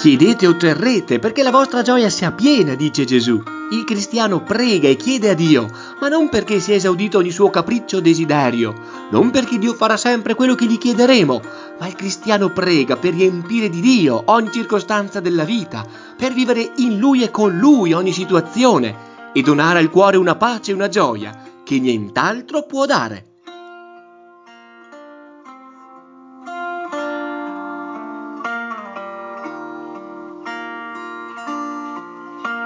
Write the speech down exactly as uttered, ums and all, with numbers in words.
Chiedete e otterrete perché la vostra gioia sia piena, dice Gesù. Il cristiano prega e chiede a Dio, ma non perché sia esaudito ogni suo capriccio o desiderio, non perché Dio farà sempre quello che gli chiederemo, ma il cristiano prega per riempire di Dio ogni circostanza della vita, per vivere in Lui e con Lui ogni situazione e donare al cuore una pace e una gioia che nient'altro può dare.